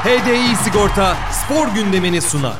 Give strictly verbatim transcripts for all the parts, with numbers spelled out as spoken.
H D I Sigorta spor gündemini sunar.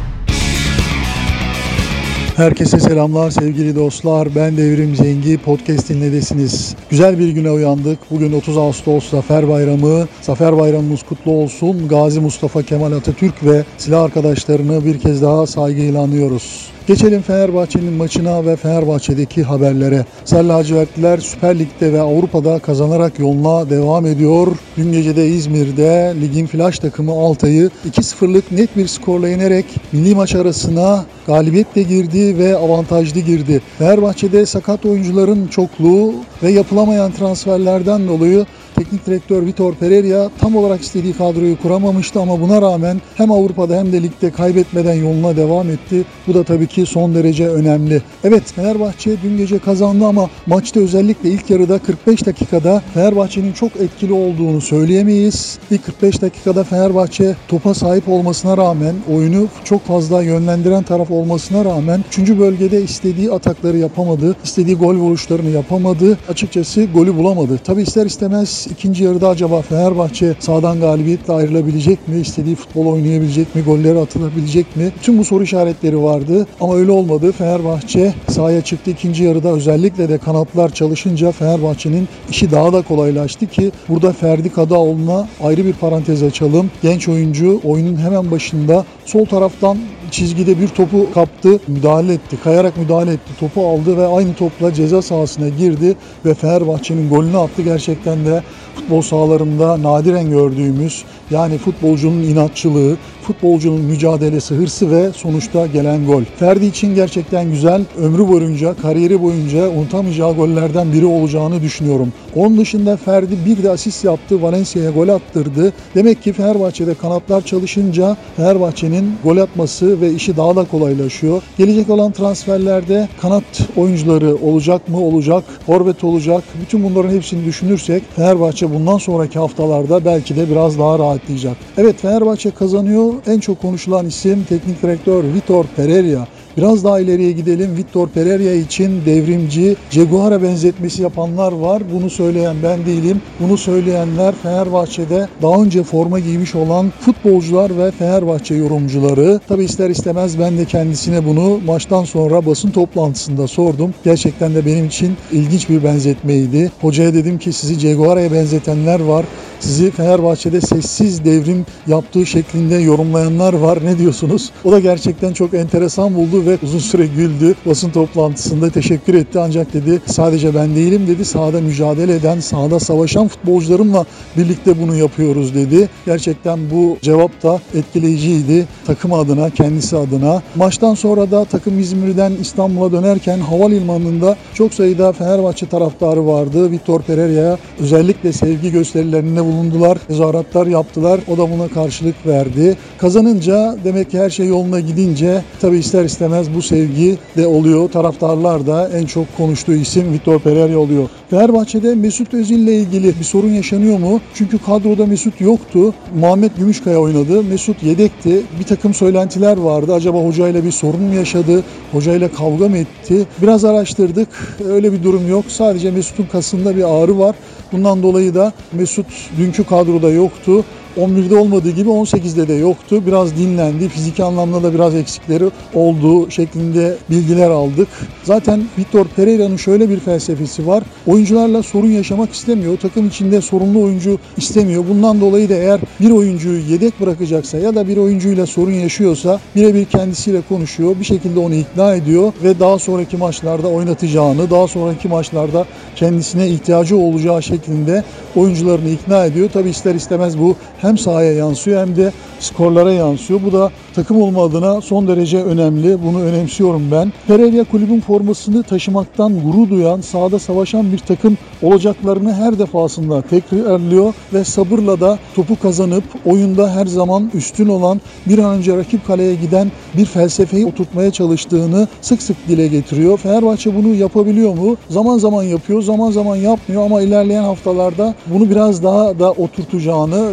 Herkese selamlar sevgili dostlar. Ben Devrim Zengi. Podcast dinledesiniz. Güzel bir güne uyandık. Bugün otuz Ağustos Zafer Bayramı. Zafer Bayramımız kutlu olsun. Gazi Mustafa Kemal Atatürk ve silah arkadaşlarını bir kez daha saygıyla anıyoruz. Geçelim Fenerbahçe'nin maçına ve Fenerbahçe'deki haberlere. Sarı lacivertliler Süper Lig'de ve Avrupa'da kazanarak yoluna devam ediyor. Dün gece de İzmir'de ligin flash takımı Altay'ı iki sıfırlık net bir skorla yenerek milli maç arasına galibiyetle girdi ve avantajlı girdi. Fenerbahçe'de sakat oyuncuların çokluğu ve yapılamayan transferlerden dolayı teknik direktör Vitor Pereira tam olarak istediği kadroyu kuramamıştı ama buna rağmen hem Avrupa'da hem de ligde kaybetmeden yoluna devam etti. Bu da tabii ki son derece önemli. Evet, Fenerbahçe dün gece kazandı ama maçta özellikle ilk yarıda kırk beş dakikada Fenerbahçe'nin çok etkili olduğunu söyleyemeyiz. İlk kırk beş dakikada Fenerbahçe topa sahip olmasına rağmen, oyunu çok fazla yönlendiren taraf olmasına rağmen üçüncü bölgede istediği atakları yapamadı. İstediği gol vuruşlarını yapamadı. Açıkçası golü bulamadı. Tabii ister istemez İkinci yarıda acaba Fenerbahçe sahadan galibiyetle ayrılabilecek mi? İstediği futbol oynayabilecek mi? Golleri atılabilecek mi? Tüm bu soru işaretleri vardı ama öyle olmadı. Fenerbahçe sahaya çıktı. İkinci yarıda özellikle de kanatlar çalışınca Fenerbahçe'nin işi daha da kolaylaştı ki burada Ferdi Kadıoğlu'na ayrı bir parantez açalım. Genç oyuncu oyunun hemen başında sol taraftan çizgide bir topu kaptı, müdahale etti. Kayarak müdahale etti. Topu aldı ve aynı topla ceza sahasına girdi ve Fenerbahçe'nin golünü attı. Gerçekten de futbol sahalarında nadiren gördüğümüz, yani futbolcunun inatçılığı, futbolcunun mücadelesi, hırsı ve sonuçta gelen gol. Ferdi için gerçekten güzel, ömrü boyunca, kariyeri boyunca unutamayacağı gollerden biri olacağını düşünüyorum. Onun dışında Ferdi bir de asist yaptı, Valencia'ya gol attırdı. Demek ki Fenerbahçe'de kanatlar çalışınca Fenerbahçe'nin gol atması ve işi daha da kolaylaşıyor. Gelecek olan transferlerde kanat oyuncuları olacak mı? Olacak. Forvet olacak. Bütün bunların hepsini düşünürsek Fenerbahçe bundan sonraki haftalarda belki de biraz daha rahatlayacak. Evet, Fenerbahçe kazanıyor. En çok konuşulan isim teknik direktör Vitor Pereira. Biraz daha ileriye gidelim. Vitor Pereira için devrimci, Jaguar'a benzetmesi yapanlar var. Bunu söyleyen ben değilim. Bunu söyleyenler Fenerbahçe'de daha önce forma giymiş olan futbolcular ve Fenerbahçe yorumcuları. Tabi ister istemez ben de kendisine bunu maçtan sonra basın toplantısında sordum. Gerçekten de benim için ilginç bir benzetmeydi. Hocaya dedim ki sizi Jaguar'a benzetenler var. Sizi Fenerbahçe'de sessiz devrim yaptığı şeklinde yorumlayanlar var. Ne diyorsunuz? O da gerçekten çok enteresan buldu ve uzun süre güldü. Basın toplantısında teşekkür etti ancak dedi sadece ben değilim dedi. Sahada mücadele eden, sahada savaşan futbolcularımla birlikte bunu yapıyoruz dedi. Gerçekten bu cevap da etkileyiciydi. Takım adına, kendisi adına. Maçtan sonra da takım İzmir'den İstanbul'a dönerken havalimanında çok sayıda Fenerbahçe taraftarı vardı. Vitor Pereira'ya özellikle sevgi gösterilerinde bulundular, tezahüratlar yaptılar. O da buna karşılık verdi. Kazanınca demek ki her şey yoluna gidince tabii ister istemez bu sevgi de oluyor. Taraftarlar da en çok konuştuğu isim Vitor Pereira oluyor. Fenerbahçe'de Mesut Özil'le ilgili bir sorun yaşanıyor mu? Çünkü kadroda Mesut yoktu. Muhammed Gümüşkaya oynadı. Mesut yedekti. Bir takım söylentiler vardı. Acaba hocayla bir sorun mu yaşadı? Hocayla kavga mı etti? Biraz araştırdık. Öyle bir durum yok. Sadece Mesut'un kasında bir ağrı var. Bundan dolayı da Mesut dünkü kadroda yoktu. on birde olmadığı gibi on sekizde de yoktu. Biraz dinlendi. Fiziki anlamda da biraz eksikleri olduğu şeklinde bilgiler aldık. Zaten Vitor Pereira'nın şöyle bir felsefesi var. Oyuncularla sorun yaşamak istemiyor. Takım içinde sorunlu oyuncu istemiyor. Bundan dolayı da eğer bir oyuncuyu yedek bırakacaksa ya da bir oyuncuyla sorun yaşıyorsa birebir kendisiyle konuşuyor. Bir şekilde onu ikna ediyor ve daha sonraki maçlarda oynatacağını, daha sonraki maçlarda kendisine ihtiyacı olacağı şeklinde oyuncularını ikna ediyor. Tabii ister istemez bu hem sahaya yansıyor hem de skorlara yansıyor. Bu da takım olma adına son derece önemli. Bunu önemsiyorum ben. Pereira kulübün formasını taşımaktan gurur duyan, sahada savaşan bir takım olacaklarını her defasında tekrarlıyor ve sabırla da topu kazanıp oyunda her zaman üstün olan, bir an önce rakip kaleye giden bir felsefeyi oturtmaya çalıştığını sık sık dile getiriyor. Fenerbahçe bunu yapabiliyor mu? Zaman zaman yapıyor, zaman zaman yapmıyor ama ilerleyen haftalarda bunu biraz daha da oturtacağını ve Fenerbahçe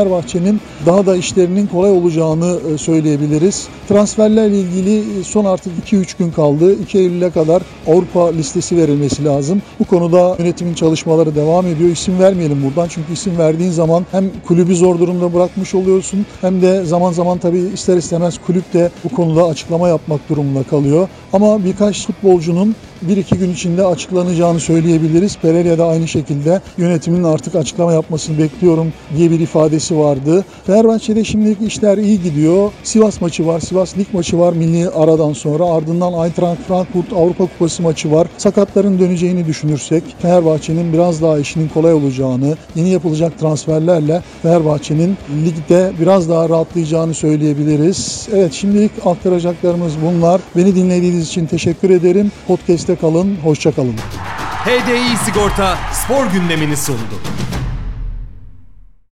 Fenerbahçe'nin daha da işlerinin kolay olacağını söyleyebiliriz. Transferlerle ilgili son artık iki üç gün kaldı. iki Eylül'e kadar Avrupa listesi verilmesi lazım. Bu konuda yönetimin çalışmaları devam ediyor. İsim vermeyelim buradan çünkü isim verdiğin zaman hem kulübü zor durumda bırakmış oluyorsun hem de zaman zaman tabii ister istemez kulüp de bu konuda açıklama yapmak durumunda kalıyor. Ama birkaç futbolcunun bir iki gün içinde açıklanacağını söyleyebiliriz. Pereira da aynı şekilde yönetimin artık açıklama yapmasını bekliyorum diye bir ifadesi vardı. Fenerbahçe'de şimdilik işler iyi gidiyor. Sivas maçı var, Sivas Lig maçı var milli aradan sonra. Ardından Eintracht Frankfurt Avrupa Kupası maçı var. Sakatların döneceğini düşünürsek Fenerbahçe'nin biraz daha işinin kolay olacağını, yeni yapılacak transferlerle Fenerbahçe'nin ligde biraz daha rahatlayacağını söyleyebiliriz. Evet, şimdilik aktaracaklarımız bunlar. Beni dinlediğiniz için teşekkür ederim. Podcast'te kalın, hoşça kalın. H D I Sigorta spor gündemini sundu.